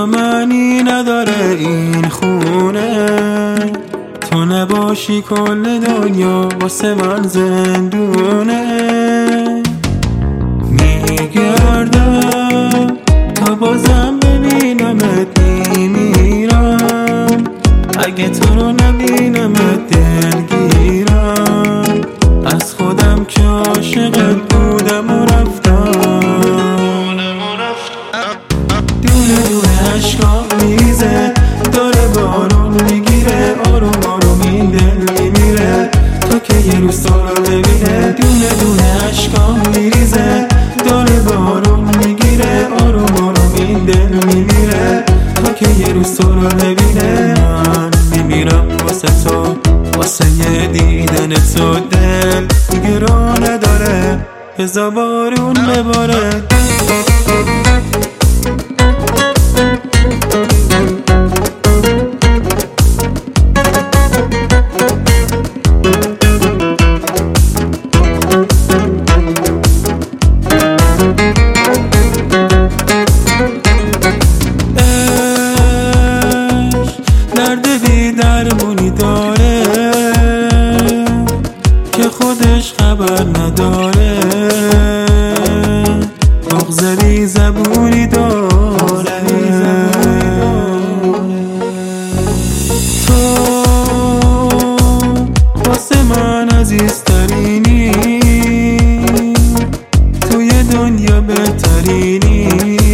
معنی نداره این خونه، تو نباشی کل دنیا واسه من زندونه. میگردم تا بازم ببینمت میمیرم، اگه تو رو نبینمت دلگیرم، از خودم که عاشقت بودم و رفتم. دونه دونه عشقام میریزه، داره بارون میگیره، آروم آروم این دل میمیره تا که یه روز تو رو ببینه. دونه دونه عشقام میریزه، داره بارون میگیره، آروم آروم این دل میمیره تا که یه روز تو رو ببینه. من میمیرم واسه تو، واسه یه دیدن تو، دل دیگه راه نداره، بذار بارون بباره. درمونی داره که خودش خبر نداره، بغضی زبونی داره. تو واسه من عزیزترینی، توی دنیا بهترینی،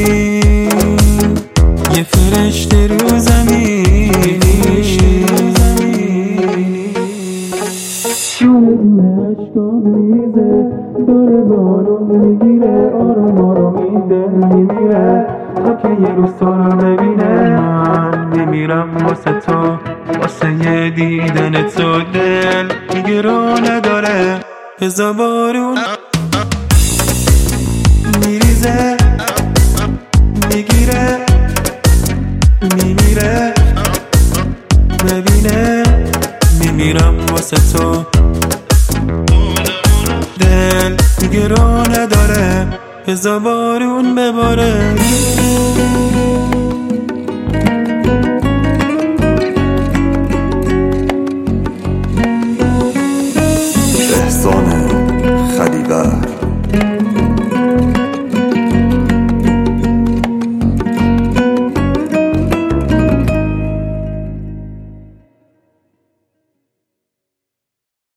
یه فرشته رو زمین. عشقام میریزه، داره بارون میگیره، آروم آروم این دل میمیره تا که یه روز تو رو ببینه. من میمیرم واسه تو، واسه یه دیدن تو، دل دیگه راه نداره، بذار بارون میریزه، میگیره، میمیره، ببینه. میمیرم واسه تو، دل دیگه راه نداره، بذار بارون بباره.